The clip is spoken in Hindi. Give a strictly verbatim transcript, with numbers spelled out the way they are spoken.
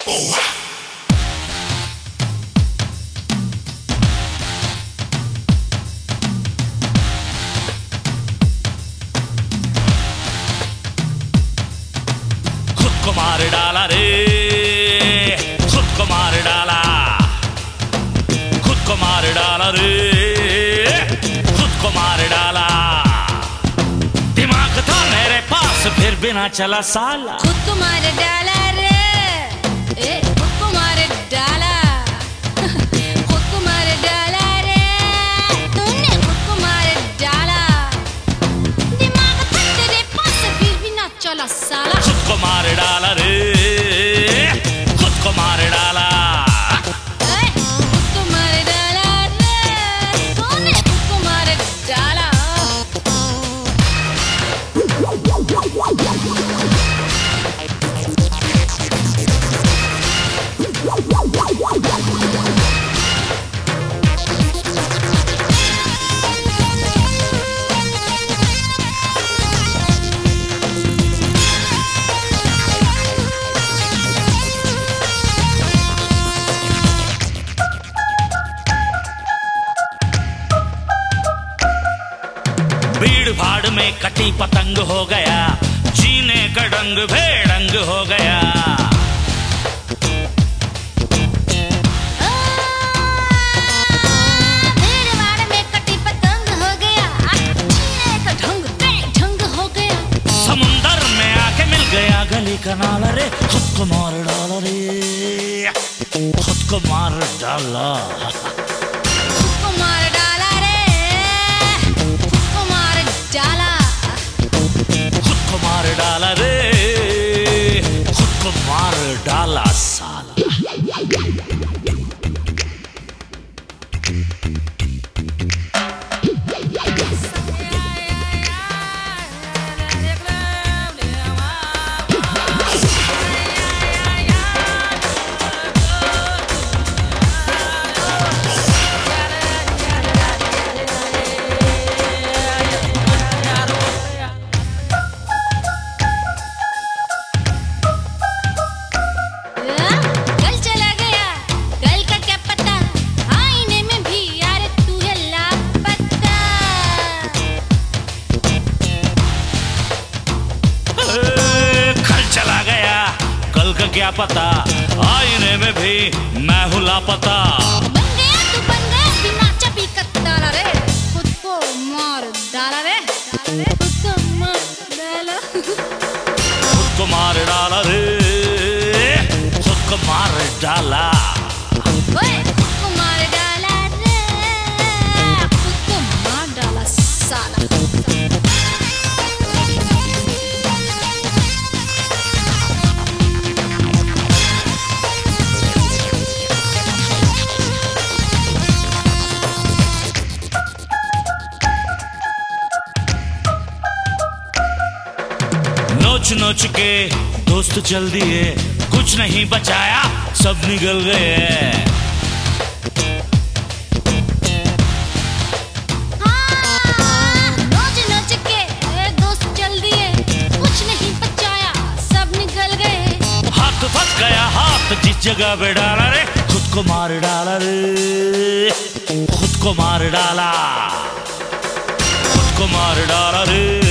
खुद को मार डाला रे, खुद को मार डाला, खुद को मार डाला रे, खुद को मार डाला। दिमाग था मेरे पास फिर भी ना चला साला। खुद को मार डाला रे, ए, खुद को मार डाला, खुद को मार डाला रे, तूने खुद को मार डाला। दिमाग था तेरे पास फिर भी ना चला साला। खुद को मार डाला रे, खुद को मार डाला, खुद को मार डाला रे, तूने खुद को मार डाला। भीड़ भाड़ में कटी पतंग हो गया, जीने का डंग भेड़ंग हो गया। भीड़ भाड़ में कटी पतंग हो गया, जीने का ढंग बेढंग हो गया। समुंदर में आके मिल गया गली का नाला रे, खुद को मार डाला रे, खुद को मार डाला, खुद को मार डाला रे, खुद को मार डाला, खुद को मार डाला रे, खुद को मार डाला साला। कल चला गया, कल का क्या पता, आईने में भी यार तू है लापता। कल चला गया, कल का क्या पता, आईने में भी मैं हूँ लापता। बन गया तू बन गया बिना चाबी का ताला रे, खुद को मार डाला रे, खुद को मार डाला, खुद को मार डाला रे, खुद को मार डाला, ओए खुद को मार डाला रे, खुद को मार डाला साला। नोच नोच के दोस्त चल दिए, कुछ नहीं बचाया सब निकल गए। हाँ, नोच नोच के दोस्त चल दिए, कुछ नहीं बचाया सब निकल गए। हाथ फंस गया, हाथ जिस जगह पे डाला रे, खुद को मार डाला रे, खुद को मार डाला, खुद को मार डाला रे,